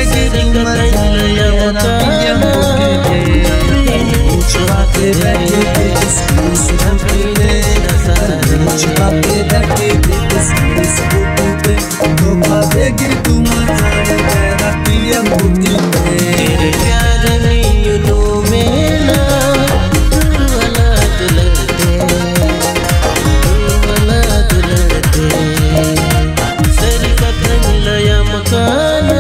देगी तू मर जाए तेरा छुपा के बैठे थे किसकी स्कूटी पे छुपा के बैठे थे किसकी स्कूटी पे धोखा देगी तू मर जाए तेरा पिया बूटी पे तेरे प्यार में यूं में ना वाला दुलते सर कतन लया मकाना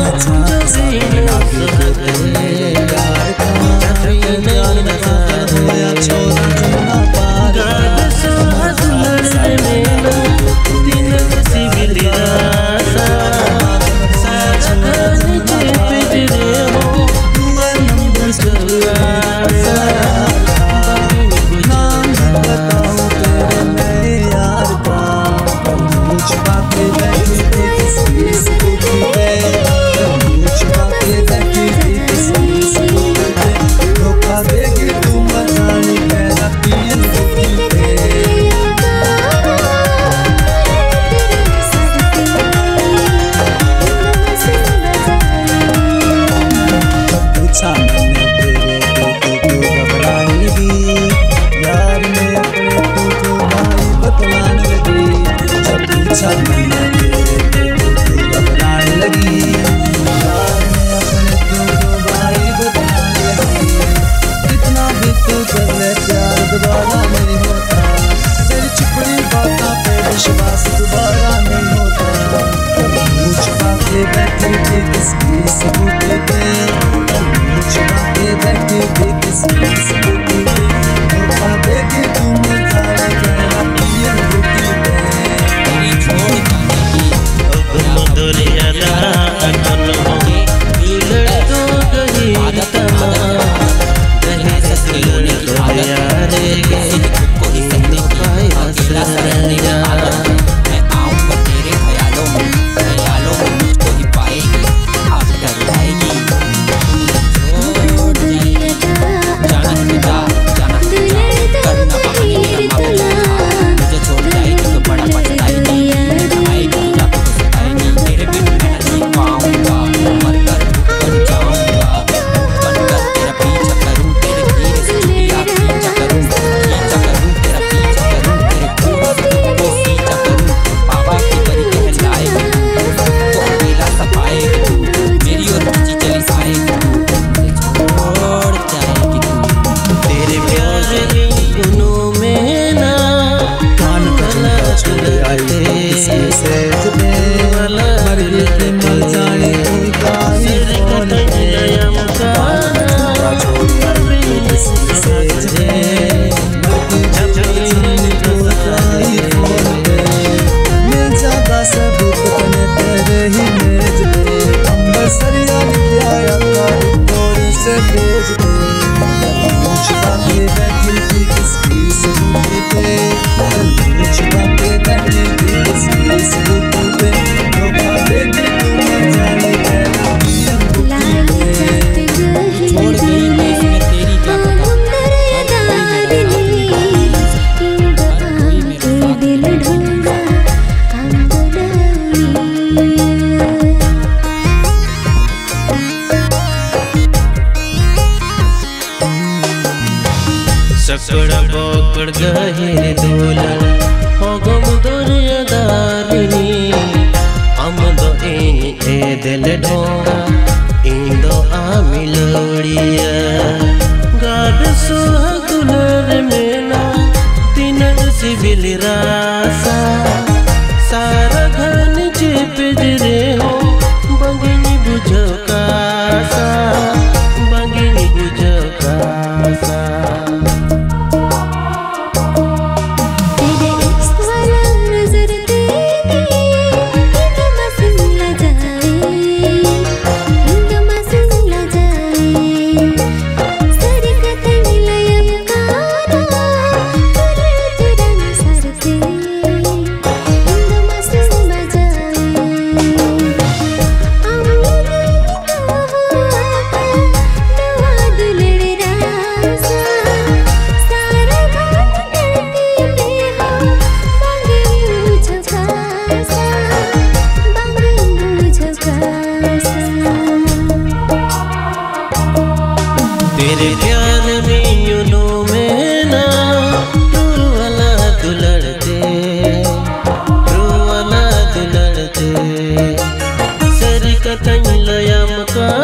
विश्वास दोबारा नहीं होता छुपा के बैठे थे किसकी स्कूटी पे छुपा के बैठे थे किसकी स्कूटी पे धोखा देगी तू मर जाए तेरा पिया बूटी पे तेरी छोड़ जाने की अब मधुर यादा अटल होगी लड़ तो गई तमा रहे ससुर तो यारे गए कोई संग पाए अकेला सरैया मैं आऊंगा तेरे ख्यालों में मुझको ही पाएगी आप डर जाएगी जाना करना मुझे छोड़ जाएगी तो बड़ा पछताएगी आएगी या तो सताएगी तेरे बिन मैं नहीं पाऊंगा मर कर बन जाऊंगा बनकर तेरा पीछा करूं तेरे धीरे से छुट्टियां खींचा करूं तेरा पीछा करूं तेरे को खींचा करूं पापा की परी कहलाएगी तो अकेला सफाएगी तू मेरी और खींची चली साएगी छोड़ जाएगी तू तेरे प्यार की गुनों में ना कान कला छोड़ आई किसी से जुबे मर के मर जाए कोई गाली कौन है कान छोड़ आई किसी से जुबे मर के जब तो आई कौन है मिल जाता सबूत तने तेरे ही मेज पे अंबर सरिया आया कारी तोड़ से भेज दे छुपा के बैठी थी किसकी स्कूटी पे छुपा के बैठी थी किसकी स्कूटी पे धोखा देगी तू मर जाए तेरा पिया बूटी पे छोड़ गई मैं इसमें तेरी क्या पता सकड़ा पकड़ गए दोलन हो गम दुनियादारिनी हम दो ए दिल ढोंगा इंदो आमिलोड़िया गाड सुहागुलर मेना तीन सिविल रासा सारा घन जे पिजरे हो बंगनी बुझो कासा बंगनी बुझो कासा सर कतन लया तेरे प्यार में यूनो में ना रूवाला दुलड़ते रूवाला दुलड़ते सर कतई लया मका